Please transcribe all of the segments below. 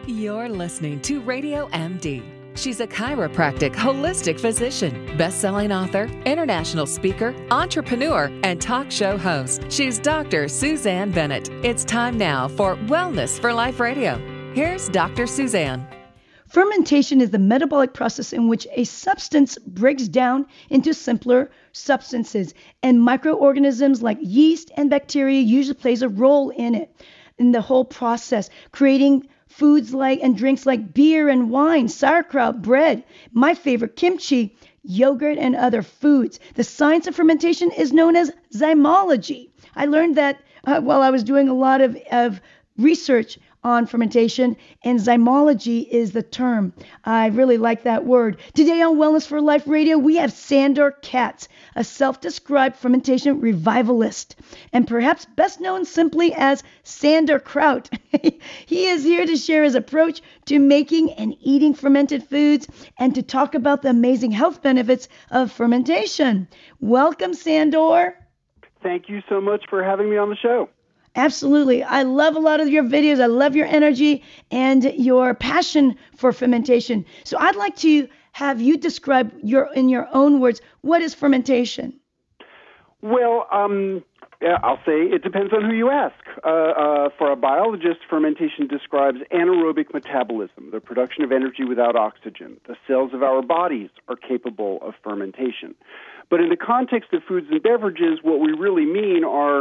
You're listening to Radio MD. She's a chiropractic holistic physician, best-selling author, international speaker, entrepreneur, and talk show host. She's Dr. Suzanne Bennett. It's time now for Wellness for Life Radio. Here's Dr. Suzanne. Fermentation is the metabolic process in which a substance breaks down into simpler substances, and microorganisms like yeast and bacteria usually plays a role in the whole process, creating foods like and drinks like beer and wine, sauerkraut, bread, my favorite, kimchi, yogurt, and other foods. The science of fermentation is known as zymology. I learned that while I was doing a lot of research on fermentation, and zymology is the term. I really like that word. Today on Wellness for Life Radio, we have Sandor Katz, a self-described fermentation revivalist, and perhaps best known simply as Sandor Kraut. He is here to share his approach to making and eating fermented foods and to talk about the amazing health benefits of fermentation. Welcome, Sandor. Thank you so much for having me on the show. Absolutely. I love a lot of your videos. I love your energy and your passion for fermentation. So I'd like to have you describe in your own words, what is fermentation? Well, I'll say it depends on who you ask. For a biologist, fermentation describes anaerobic metabolism, the production of energy without oxygen. The cells of our bodies are capable of fermentation. But in the context of foods and beverages, what we really mean are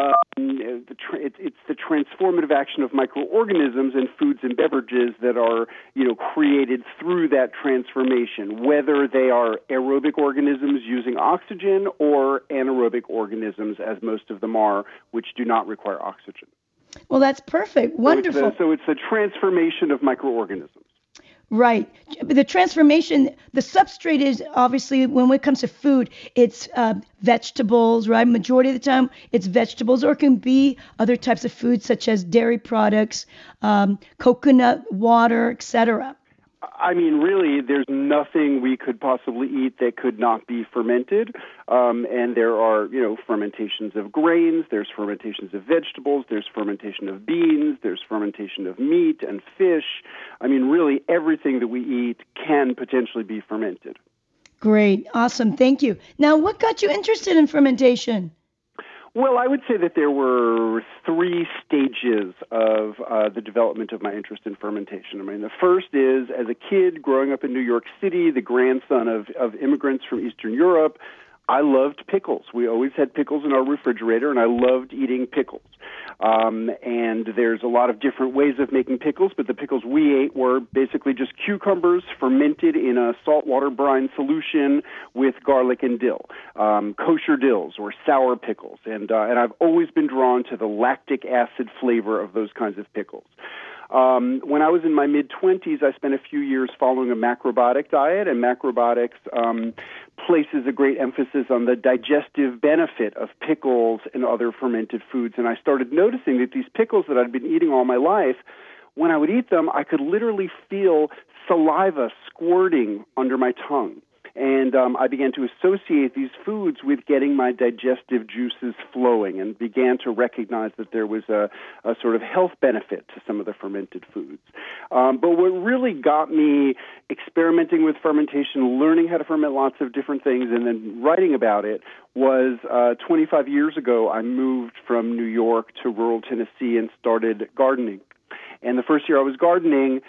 it's the transformative action of microorganisms in foods and beverages that are, created through that transformation, whether they are aerobic organisms using oxygen or anaerobic organisms, as most of them are, which do not require oxygen. Well, that's perfect. Wonderful. So it's the transformation of microorganisms. Right. The transformation, the substrate is obviously, when it comes to food, it's vegetables, right? Majority of the time, it's vegetables, or it can be other types of foods such as dairy products, coconut water, etc. I mean, really, there's nothing we could possibly eat that could not be fermented. And there are, fermentations of grains, there's fermentations of vegetables, there's fermentation of beans, there's fermentation of meat and fish. I mean, really, everything that we eat can potentially be fermented. Great. Awesome. Thank you. Now, what got you interested in fermentation? Well, I would say that there were three stages of the development of my interest in fermentation. I mean, the first is, as a kid growing up in New York City, the grandson of immigrants from Eastern Europe, I loved pickles. We always had pickles in our refrigerator, and I loved eating pickles. And there's a lot of different ways of making pickles, but the pickles we ate were basically just cucumbers fermented in a saltwater brine solution with garlic and dill, kosher dills or sour pickles. And I've always been drawn to the lactic acid flavor of those kinds of pickles. When I was in my mid-20s, I spent a few years following a macrobiotic diet, and macrobiotics places a great emphasis on the digestive benefit of pickles and other fermented foods. And I started noticing that these pickles that I'd been eating all my life, when I would eat them, I could literally feel saliva squirting under my tongue. And I began to associate these foods with getting my digestive juices flowing, and began to recognize that there was a sort of health benefit to some of the fermented foods. But what really got me experimenting with fermentation, learning how to ferment lots of different things, and then writing about it was 25 years ago, I moved from New York to rural Tennessee and started gardening. And the first year I was gardening,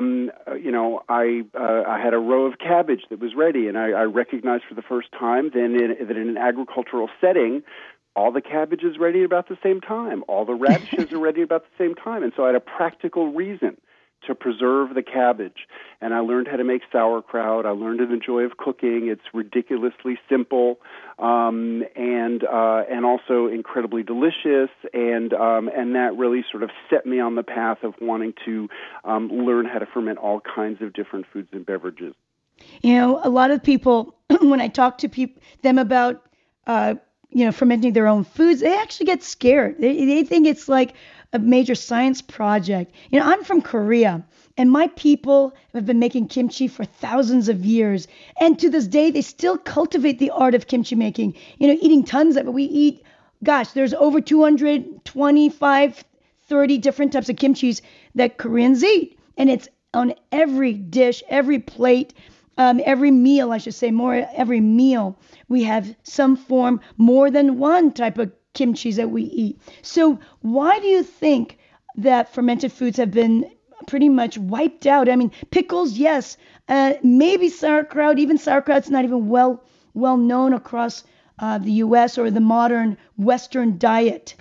I had a row of cabbage that was ready, and I recognized for the first time that in an agricultural setting, all the cabbage is ready about the same time. All the radishes are ready about the same time. And so I had a practical reason to preserve the cabbage. And I learned how to make sauerkraut. I learned the joy of cooking. It's ridiculously simple, and also incredibly delicious. And that really sort of set me on the path of wanting to learn how to ferment all kinds of different foods and beverages. A lot of people, when I talk to them about, fermenting their own foods, they actually get scared. They think it's like a major science project. I'm from Korea, and my people have been making kimchi for thousands of years. And to this day, they still cultivate the art of kimchi making, eating tons of it. We eat, there's over 225, 30 different types of kimchis that Koreans eat. and it's on every dish, every plate, every meal, I should say, every meal. We have some form, more than one type of kimchi that we eat. So why do you think that fermented foods have been pretty much wiped out? I mean, pickles, yes, maybe sauerkraut. Even sauerkraut's not even well known across the U.S. or the modern Western diet.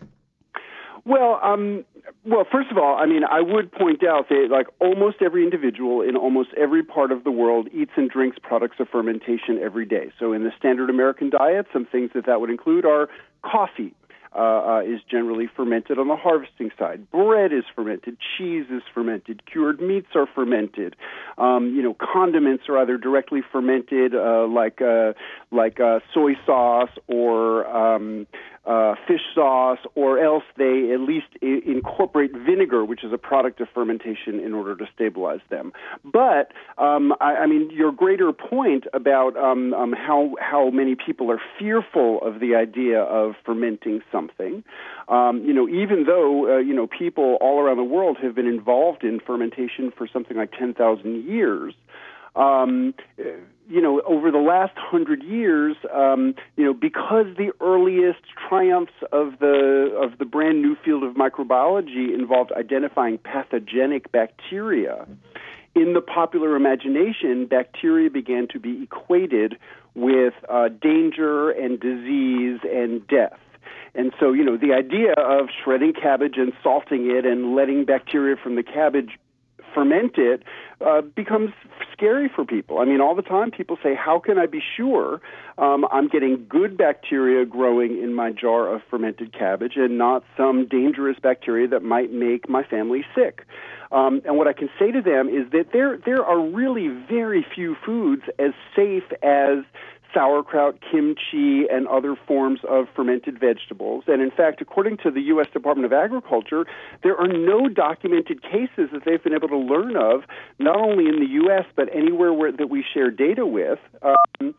Well, first of all, I mean, I would point out that like almost every individual in almost every part of the world eats and drinks products of fermentation every day. So in the standard American diet, some things that would include are coffee. Is generally fermented on the harvesting side. Bread is fermented. Cheese is fermented. Cured meats are fermented. Condiments are either directly fermented, like soy sauce or fish sauce, or else they at least incorporate vinegar, which is a product of fermentation, in order to stabilize them. But I mean, your greater point about how many people are fearful of the idea of fermenting something, even though people all around the world have been involved in fermentation for something like 10,000 years. Over the last 100 years, because the earliest triumphs of the brand new field of microbiology involved identifying pathogenic bacteria, in the popular imagination, bacteria began to be equated with danger and disease and death. And so, the idea of shredding cabbage and salting it and letting bacteria from the cabbage ferment it becomes scary for people. I mean, all the time people say, how can I be sure I'm getting good bacteria growing in my jar of fermented cabbage and not some dangerous bacteria that might make my family sick? And what I can say to them is that there are really very few foods as safe as sauerkraut, kimchi, and other forms of fermented vegetables. And in fact, according to the U.S. Department of Agriculture, there are no documented cases that they've been able to learn of, not only in the U.S., but anywhere that we share data with, that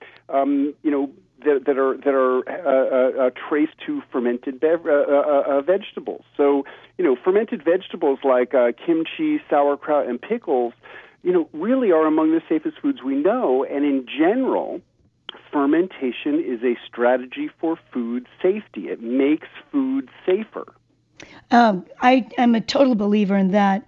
are traced to fermented vegetables. So, fermented vegetables like kimchi, sauerkraut, and pickles, really are among the safest foods we know. And in general, fermentation is a strategy for food safety. It makes food safer. I am a total believer in that.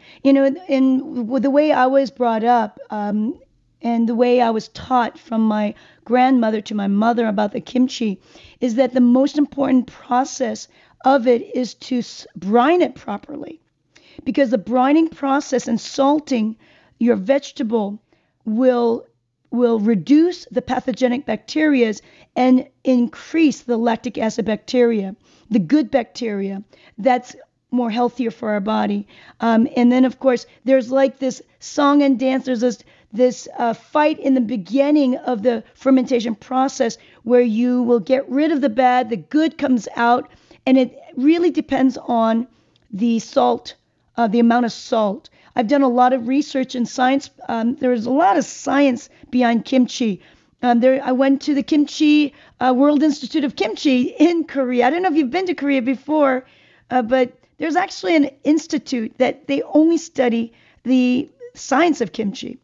In the way I was brought up, and the way I was taught from my grandmother to my mother about the kimchi, is that the most important process of it is to brine it properly, because the brining process and salting your vegetable will reduce the pathogenic bacteria and increase the lactic acid bacteria, the good bacteria that's more healthier for our body. And then, of course, there's like this song and dance. There's this fight in the beginning of the fermentation process where you will get rid of the bad, the good comes out, and it really depends on the salt, the amount of salt. I've done a lot of research in science. There's a lot of science behind kimchi. I went to the Kimchi World Institute of Kimchi in Korea. I don't know if you've been to Korea before, but there's actually an institute that they only study the science of kimchi.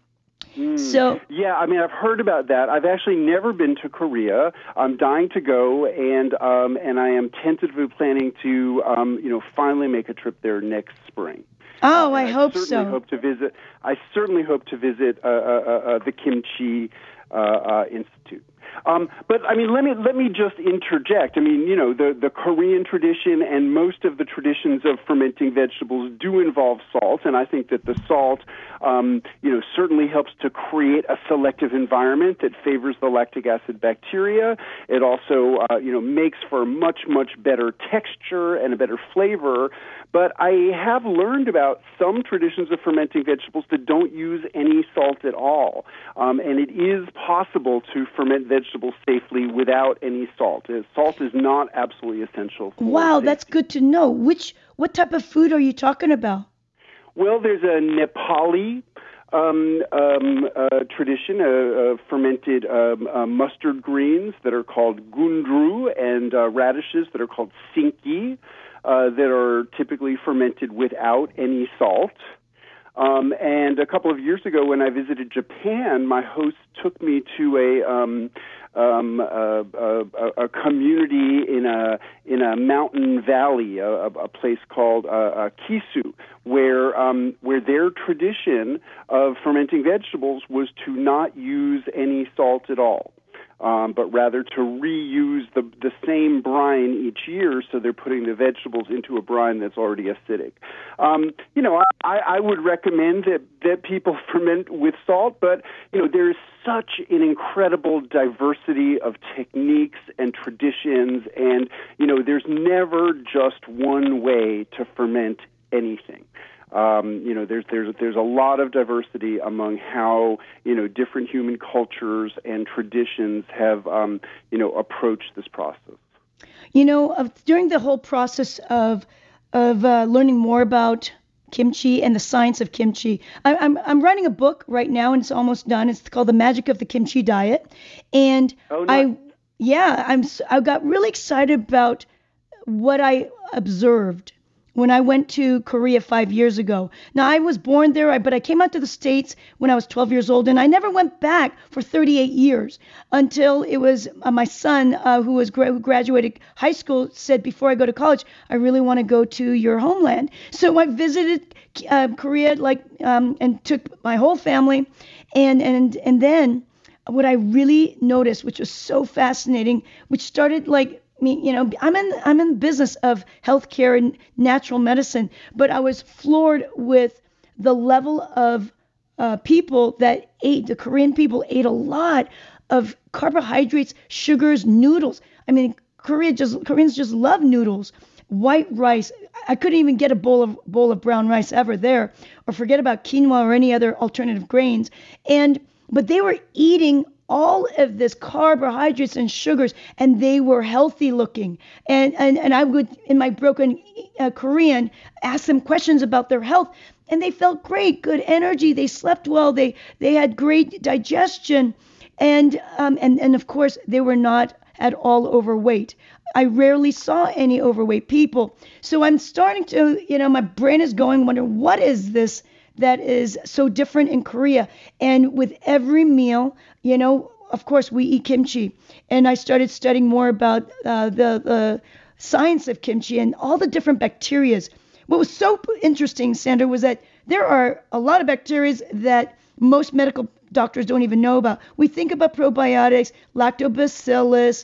So yeah, I mean, I've heard about that. I've actually never been to Korea. I'm dying to go, and I am tentatively planning to finally make a trip there next spring. Oh, I hope so. I certainly hope to visit the Kimchi Institute. But I mean, let me just interject. I mean, the Korean tradition and most of the traditions of fermenting vegetables do involve salt, and I think that the salt, certainly helps to create a selective environment that favors the lactic acid bacteria. It also, makes for much better texture and a better flavor. But I have learned about some traditions of fermenting vegetables that don't use any salt at all, and it is possible to ferment vegetables safely without any salt. Salt is not absolutely essential. Wow, that's good to know. What type of food are you talking about? Well, there's a Nepali tradition of fermented mustard greens that are called gundru, and radishes that are called sinki, that are typically fermented without any salt. And a couple of years ago, when I visited Japan, my host took me to a community in a mountain valley, a place called Kisu, where their tradition of fermenting vegetables was to not use any salt at all. But rather to reuse the same brine each year, so they're putting the vegetables into a brine that's already acidic. I would recommend that people ferment with salt, but, there's such an incredible diversity of techniques and traditions, and, there's never just one way to ferment anything. There's a lot of diversity among how, different human cultures and traditions have, approached this process. During the whole process of learning more about kimchi and the science of kimchi, I'm writing a book right now, and it's almost done. It's called The Magic of the Kimchi Diet, and I got really excited about what I observed when I went to Korea 5 years ago. Now, I was born there, but I came out to the States when I was 12 years old, and I never went back for 38 years until it was my son, who graduated high school, said, before I go to college, I really want to go to your homeland. So I visited Korea, and took my whole family, and then what I really noticed, which was so fascinating, which started I'm in the business of healthcare and natural medicine, but I was floored with the level of people that ate. The Korean people ate a lot of carbohydrates, sugars, noodles. I mean, Koreans just love noodles, white rice. I couldn't even get a bowl of brown rice ever there, or forget about quinoa or any other alternative grains. But they were eating all of this carbohydrates and sugars, and they were healthy looking. And I would, in my broken Korean, ask them questions about their health, and they felt great, good energy. They slept well. They had great digestion, and of course they were not at all overweight. I rarely saw any overweight people. So I'm starting to, my brain is going, wondering, what is this that is so different in Korea? And with every meal, of course, we eat kimchi. And I started studying more about the science of kimchi and all the different bacterias. What was so interesting, Sandra, was that there are a lot of bacteria that most medical doctors don't even know about. We think about probiotics, lactobacillus,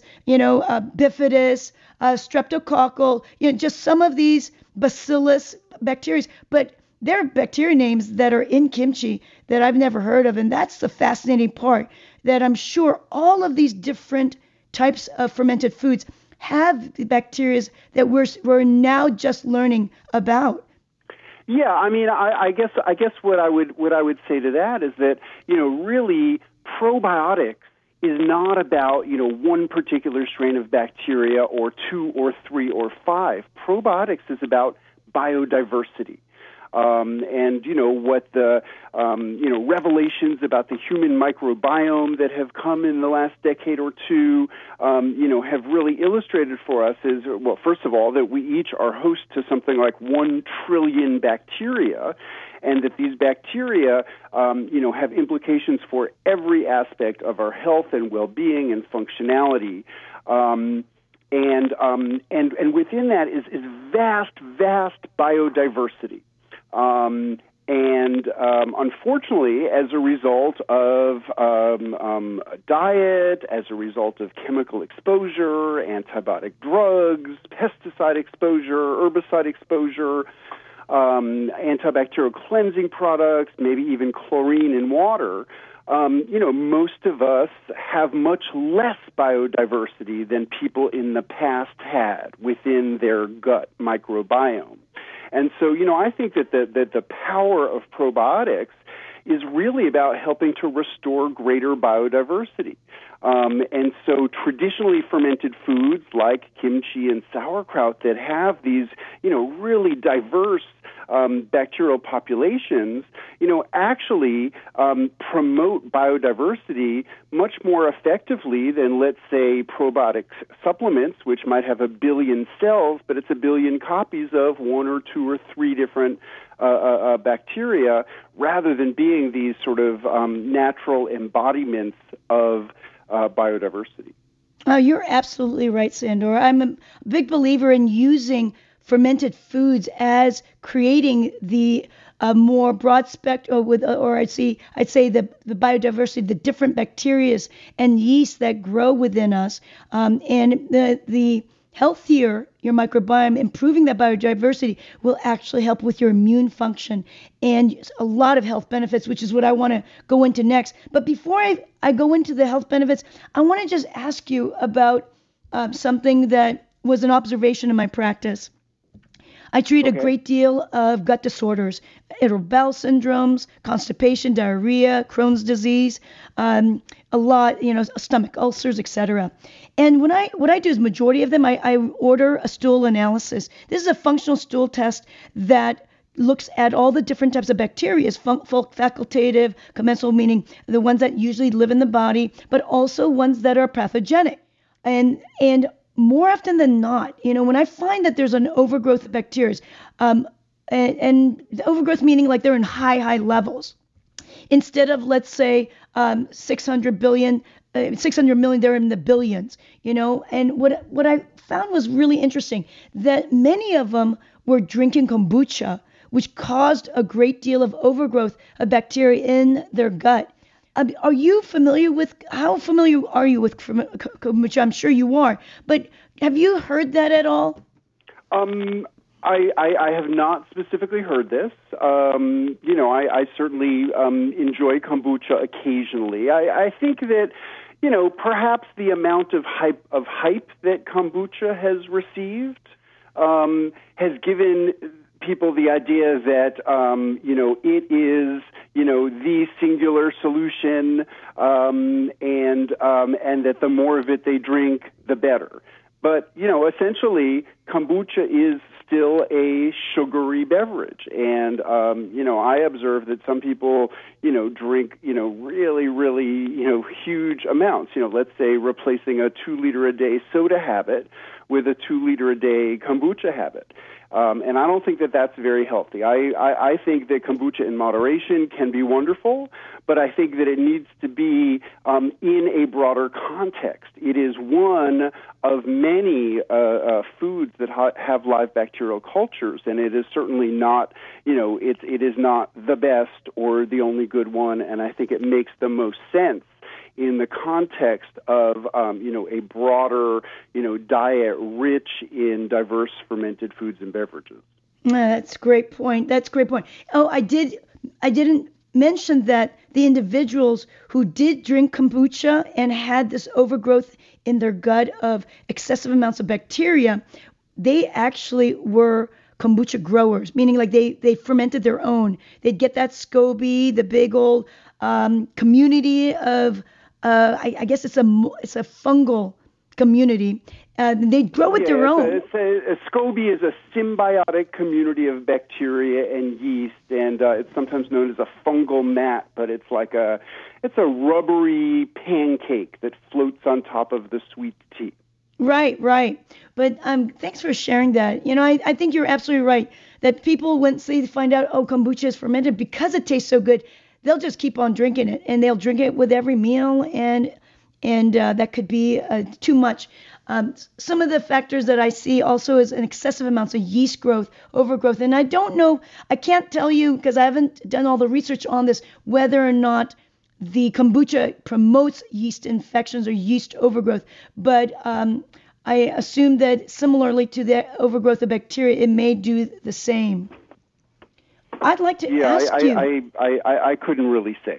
bifidus, streptococcal, just some of these bacillus bacteria. But there are bacteria names that are in kimchi that I've never heard of, and that's the fascinating part, that I'm sure all of these different types of fermented foods have the bacteria that we're now just learning about. Yeah, I mean, I guess what I would say to that is that, really probiotics is not about, one particular strain of bacteria or 2 or 3 or 5. Probiotics is about biodiversity. What the, revelations about the human microbiome that have come in the last decade or two, have really illustrated for us is, well, first of all, that we each are host to something like 1 trillion bacteria, and that these bacteria, have implications for every aspect of our health and well-being and functionality. And within that is vast biodiversity. Unfortunately, as a result of diet, as a result of chemical exposure, antibiotic drugs, pesticide exposure, herbicide exposure, antibacterial cleansing products, maybe even chlorine in water, most of us have much less biodiversity than people in the past had within their gut microbiome. And so, I think that the power of probiotics is really about helping to restore greater biodiversity. And so traditionally fermented foods like kimchi and sauerkraut that have these, really diverse bacterial populations, actually promote biodiversity much more effectively than, let's say, probiotic supplements, which might have a billion cells, but it's a billion copies of one or two or three different bacteria, rather than being these sort of natural embodiments of biodiversity. Oh, you're absolutely right, Sandor. I'm a big believer in using fermented foods as creating the more broad spectrum, I'd say the biodiversity, the different bacteria and yeast that grow within us, and the healthier your microbiome, improving that biodiversity will actually help with your immune function and a lot of health benefits, which is what I want to go into next. But before I go into the health benefits, I want to just ask you about something that was an observation in my practice. I treat a great deal of gut disorders, irritable bowel syndromes, constipation, diarrhea, Crohn's disease, a lot, stomach ulcers, etc. And what I do is majority of them, I order a stool analysis. This is a functional stool test that looks at all the different types of bacteria, facultative, commensal, meaning the ones that usually live in the body, but also ones that are pathogenic. And more often than not, when I find that there's an overgrowth of bacteria, and the overgrowth meaning like they're in high levels, instead of, let's say, 600 million, they're in the billions, and what I found was really interesting, that many of them were drinking kombucha, which caused a great deal of overgrowth of bacteria in their gut. Are you familiar with, how familiar are you with kombucha? I'm sure you are, but have you heard that at all? I have not specifically heard this. I certainly enjoy kombucha occasionally. I think that, perhaps the amount of hype that kombucha has received has given people the idea that, it is, the singular solution, and that the more of it they drink, the better. But, essentially, kombucha is still a sugary beverage. And, I observe that some people, drink, really, really, huge amounts. Let's say replacing a 2-liter-a-day soda habit with a 2-liter-a-day kombucha habit. And I don't think that that's very healthy. I think that kombucha in moderation can be wonderful, but I think that it needs to be in a broader context. It is one of many foods that have live bacterial cultures, and it is certainly not, it is not the best or the only good one, and I think it makes the most sense in the context of, a broader, diet rich in diverse fermented foods and beverages. That's a great point. Oh, I didn't mention that the individuals who did drink kombucha and had this overgrowth in their gut of excessive amounts of bacteria, they actually were kombucha growers, meaning like they fermented their own. They'd get that SCOBY, the big old community of, I guess it's a fungal community. They grow it their own. A SCOBY is a symbiotic community of bacteria and yeast, and it's sometimes known as a fungal mat, but it's like it's a rubbery pancake that floats on top of the sweet tea. Right. But thanks for sharing that. I think you're absolutely right that people, once they find out, kombucha is fermented, because it tastes so good, they'll just keep on drinking it, and they'll drink it with every meal, and that could be too much. Some of the factors that I see also is an excessive amounts of yeast growth, overgrowth. And I don't know, I can't tell you, because I haven't done all the research on this, whether or not the kombucha promotes yeast infections or yeast overgrowth. But I assume that similarly to the overgrowth of bacteria, it may do the same. I'd like to ask you. I couldn't really say.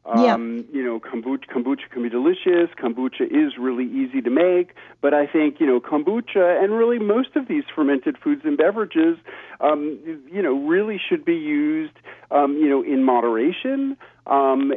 Kombucha can be delicious. Kombucha is really easy to make, but I think, kombucha and really most of these fermented foods and beverages, really should be used, in moderation, and,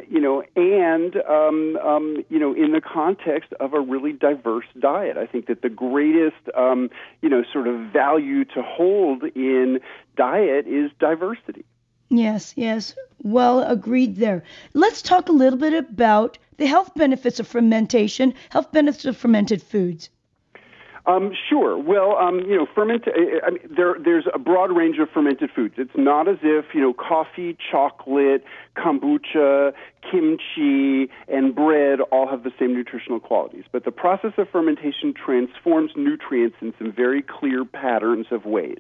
in the context of a really diverse diet. I think that the greatest, sort of value to hold in diet is diversity. Yes, yes. Well, agreed there. Let's talk a little bit about the health benefits of fermentation, health benefits of fermented foods. Sure. Well, there's a broad range of fermented foods. It's not as if, coffee, chocolate, kombucha, kimchi, and bread all have the same nutritional qualities. But the process of fermentation transforms nutrients in some very clear patterns of ways.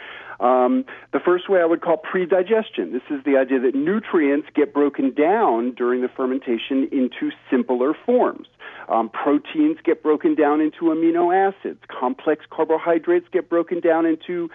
The first way I would call predigestion. This is the idea that nutrients get broken down during the fermentation into simpler forms. Proteins get broken down into amino acids. Complex carbohydrates get broken down into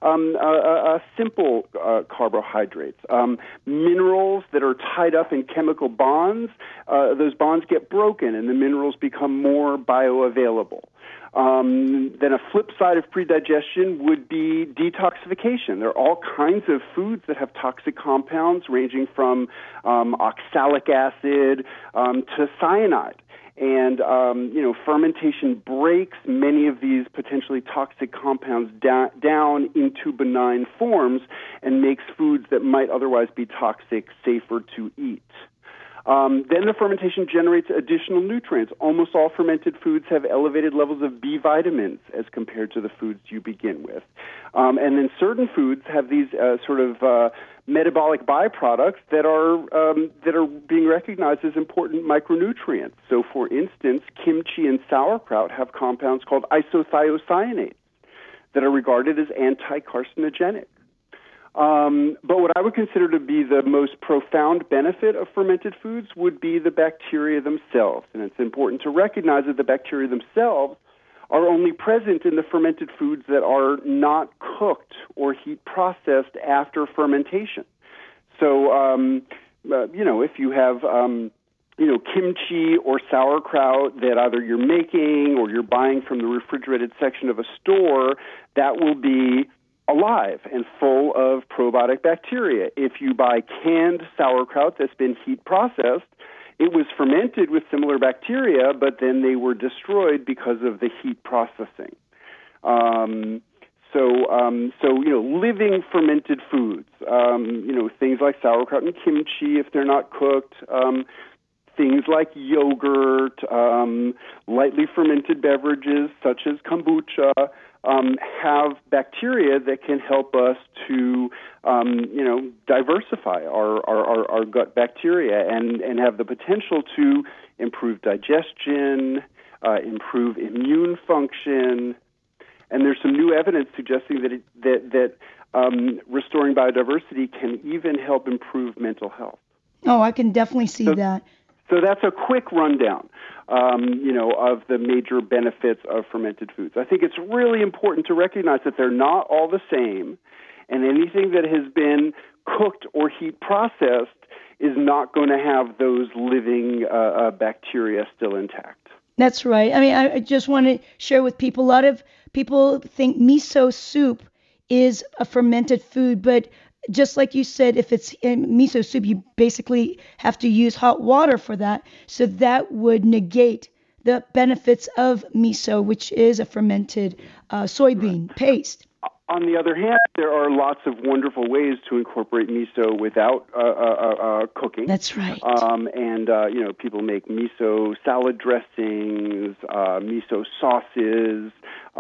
simple carbohydrates. Minerals that are tied up in chemical bonds, those bonds get broken and the minerals become more bioavailable. Then a flip side of predigestion would be detoxification. There are all kinds of foods that have toxic compounds ranging from oxalic acid to cyanide. And, fermentation breaks many of these potentially toxic compounds down into benign forms and makes foods that might otherwise be toxic safer to eat. Then the fermentation generates additional nutrients. Almost all fermented foods have elevated levels of B vitamins as compared to the foods you begin with. And then certain foods have these metabolic byproducts that are being recognized as important micronutrients. So, for instance, kimchi and sauerkraut have compounds called isothiocyanates that are regarded as anti-carcinogenic. But what I would consider to be the most profound benefit of fermented foods would be the bacteria themselves. And it's important to recognize that the bacteria themselves are only present in the fermented foods that are not cooked or heat processed after fermentation. So, if you have, kimchi or sauerkraut that either you're making or you're buying from the refrigerated section of a store, that will be alive and full of probiotic bacteria. If you buy canned sauerkraut that's been heat processed, it was fermented with similar bacteria, but then they were destroyed because of the heat processing. Living fermented foods, things like sauerkraut and kimchi, if they're not cooked, things like yogurt, lightly fermented beverages such as kombucha, have bacteria that can help us to, diversify our gut bacteria and have the potential to improve digestion, improve immune function. And there's some new evidence suggesting that restoring biodiversity can even help improve mental health. Oh, I can definitely see that. So that's a quick rundown, of the major benefits of fermented foods. I think it's really important to recognize that they're not all the same, and anything that has been cooked or heat processed is not going to have those living bacteria still intact. That's right. I mean, I just want to share with people, a lot of people think miso soup is a fermented food, but just like you said, if it's in miso soup, you basically have to use hot water for that. So that would negate the benefits of miso, which is a fermented soybean paste. On the other hand, there are lots of wonderful ways to incorporate miso without cooking. That's right. People make miso salad dressings, miso sauces.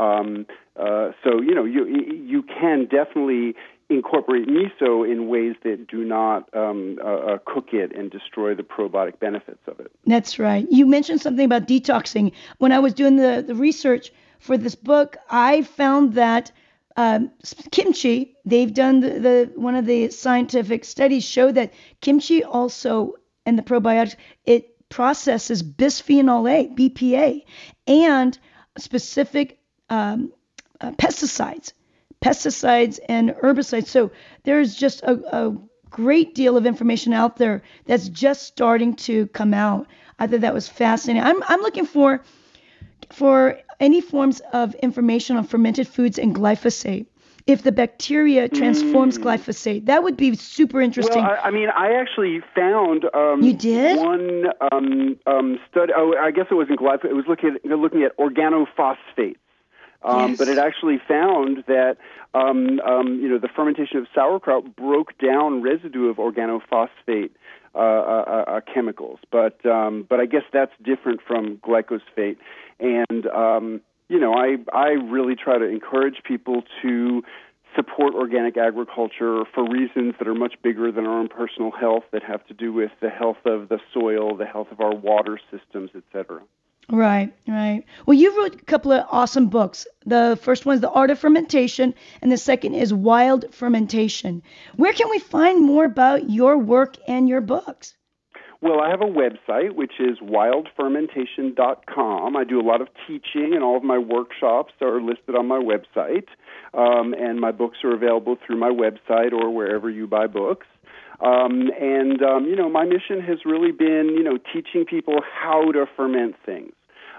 You can definitely incorporate miso in ways that do not cook it and destroy the probiotic benefits of it. That's right. You mentioned something about detoxing. When I was doing the research for this book, I found that kimchi, they've done one of the scientific studies show that kimchi also, and the probiotics, it processes bisphenol A, BPA, and specific pesticides and herbicides. So there's just a great deal of information out there that's just starting to come out. I thought that was fascinating. I'm looking for any forms of information on fermented foods and glyphosate. If the bacteria transforms glyphosate, that would be super interesting. Well, I actually found you did? one study. Oh, I guess it wasn't glyphosate. It was looking at organophosphates. Yes. But it actually found that the fermentation of sauerkraut broke down residue of organophosphate chemicals. But I guess that's different from glyphosate. And I really try to encourage people to support organic agriculture for reasons that are much bigger than our own personal health, that have to do with the health of the soil, the health of our water systems, etc. Right. Well, you wrote a couple of awesome books. The first one is The Art of Fermentation, and the second is Wild Fermentation. Where can we find more about your work and your books? Well, I have a website, which is wildfermentation.com. I do a lot of teaching, and all of my workshops are listed on my website. And my books are available through my website or wherever you buy books. My mission has really been, teaching people how to ferment things.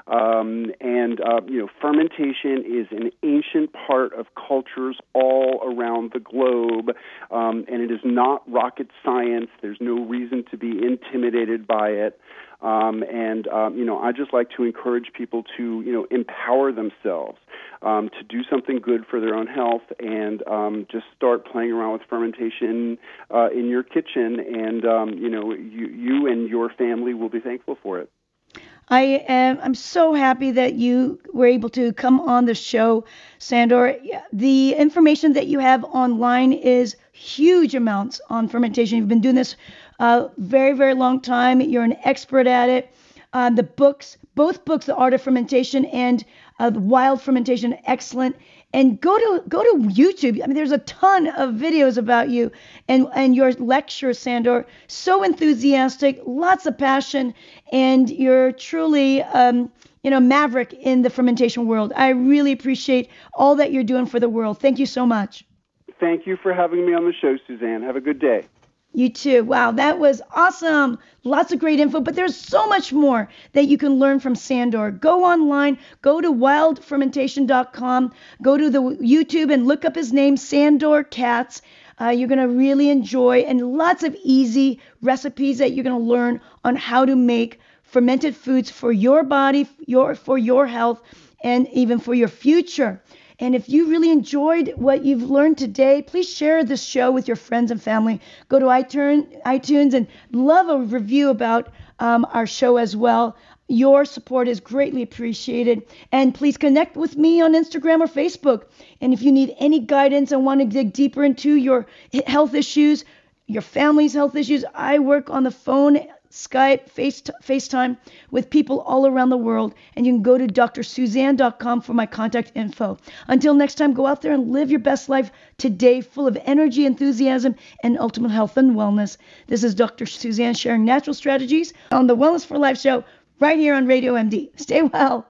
Fermentation is an ancient part of cultures all around the globe, and it is not rocket science. There's no reason to be intimidated by it. I just like to encourage people to, empower themselves to do something good for their own health, and just start playing around with fermentation in your kitchen, and you and your family will be thankful for it. I'm so happy that you were able to come on the show, Sandor. The information that you have online is huge amounts on fermentation. You've been doing this very, very long time. You're an expert at it. The books, both books, The Art of Fermentation and Wild Fermentation, excellent. And go to YouTube. I mean, there's a ton of videos about you and your lecture, Sandor. So enthusiastic, lots of passion, and you're truly maverick in the fermentation world. I really appreciate all that you're doing for the world. Thank you so much. Thank you for having me on the show, Suzanne. Have a good day. You too. Wow, that was awesome. Lots of great info, but there's so much more that you can learn from Sandor. Go online, go to wildfermentation.com, go to the YouTube and look up his name, Sandor Katz. You're going to really enjoy, and lots of easy recipes that you're going to learn on how to make fermented foods for your body, for your health, and even for your future. And if you really enjoyed what you've learned today, please share this show with your friends and family. Go to iTunes and love a review about our show as well. Your support is greatly appreciated. And please connect with me on Instagram or Facebook. And if you need any guidance and want to dig deeper into your health issues, your family's health issues, I work on the phone, Skype, FaceTime with people all around the world. And you can go to drsuzanne.com for my contact info. Until next time, go out there and live your best life today, full of energy, enthusiasm, and ultimate health and wellness. This is Dr. Suzanne sharing natural strategies on the Wellness for Life show right here on Radio MD. Stay well.